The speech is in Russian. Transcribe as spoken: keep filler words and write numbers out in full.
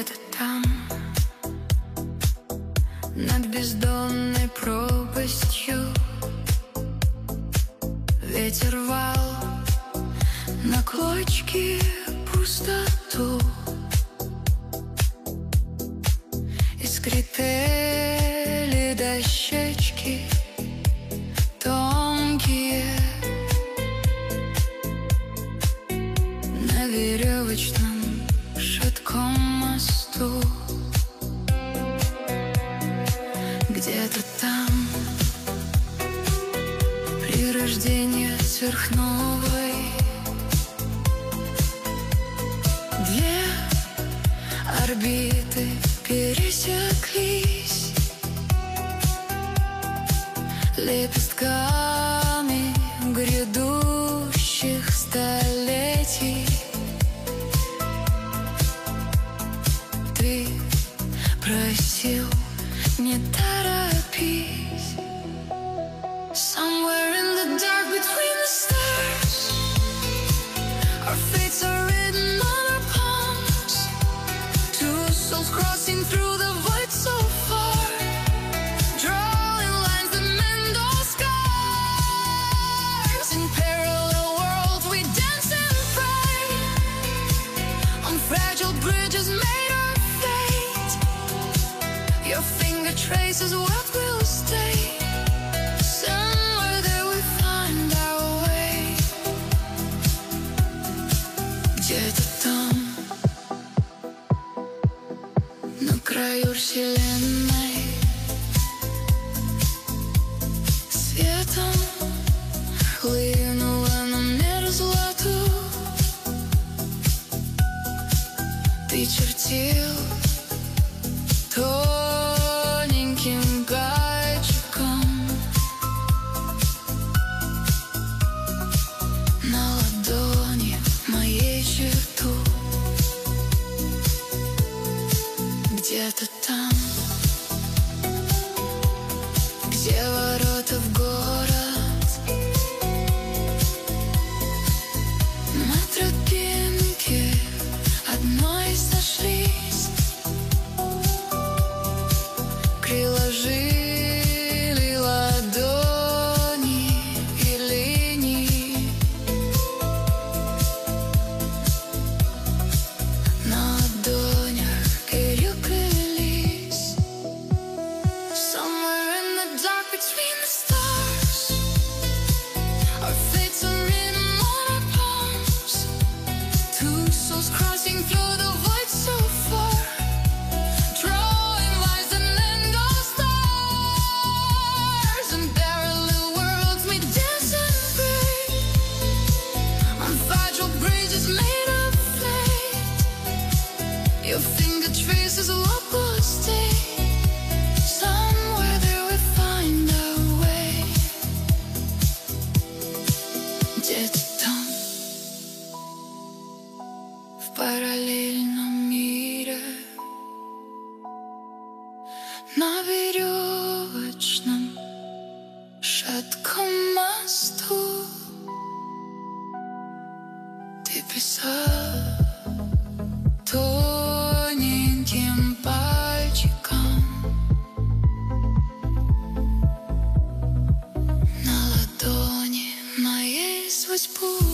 Где-то там, над бездонной пропастью, ветер рвал на клочки пустоту. И скрипели дощечки тонкие на веревочном шатком мосту. Где-то там при рождении сверхновой две орбиты пересеклись лепестками грядущих столетий. Ты просил не торопись. Somewhere in the dark between the stars, our fates are written on our palms. Two souls crossing through the void so far, drawing lines that mend all scars. In parallel worlds we dance and pray on fragile bridges made of fate. Your finger traces what will stay. Somewhere there we find our way. Где-то там, на краю вселенной, светом хлынула на мерзлоту. Ты чертил тоненьким гаечком на ладони моей черту. Где-то там, где ворота в город, на тропинке одной сошлись, приложили ладони и линии на ладонях переплелись. Somewhere in the dark between the stars, our fates are written on our palms. Two souls crossing through the void so far, drawing lines that end all stars. In parallel worlds we dance and pray on fragile bridges made of fate. Your finger traces what will stay. Somewhere there we find our way. Где-то там, в параллельном мире, на веревочном шатком мосту, ты писал тоненьким пальчиком на ладони моей сквозь путь.